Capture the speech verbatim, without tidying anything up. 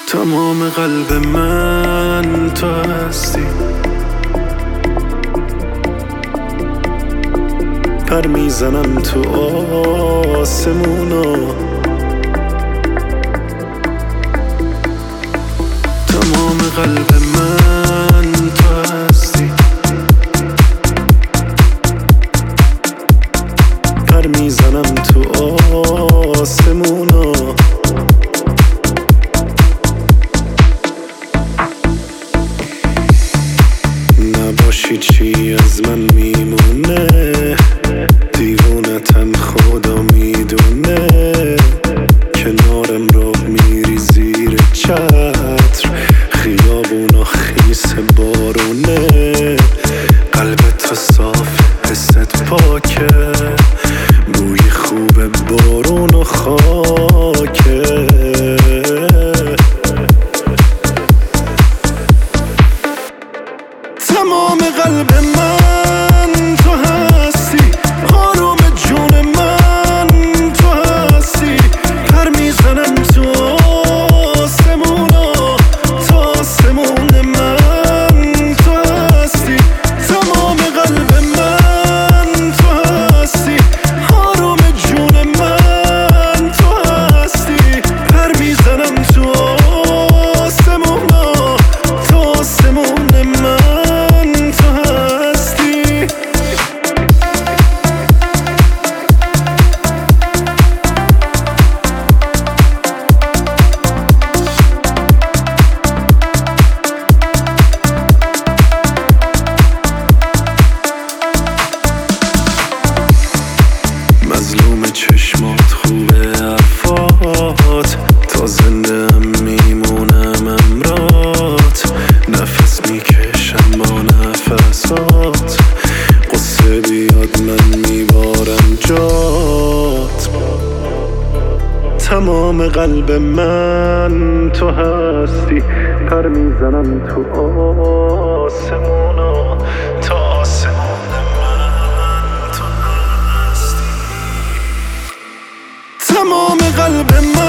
تمام قلب من تو هستی، پر میزنم تو آسمونا. تمام قلب من تو هستی، پر میزنم تو آسمونا. نباشی چی از من میمونه، دیوونتم خدا میدونه. کنارم راه میری زیر چتر، خیابونا خیس بارونه. قلبت صاف، حست پاکه، بوی خوب بارون و خاکه. تمام قلب من تو هستی، آروم جون من تو هستی، پر میزنم تو آسمونا. تو آسمون من تو هستی، تمام قلب من تو هستی، آروم جون من تو هستی، پر میزنم تو آسمونا. تو آسمون من مظلوم چشمات، خوبه حرفات، تا زنده هم میمونم امرات. نفس میکشم با نفسات، قصه بیاد من میبارم جات. تمام قلب من تو هستی، پر میزنم تو آسمونا. تو آسمون من تو هستی، تمام قلب من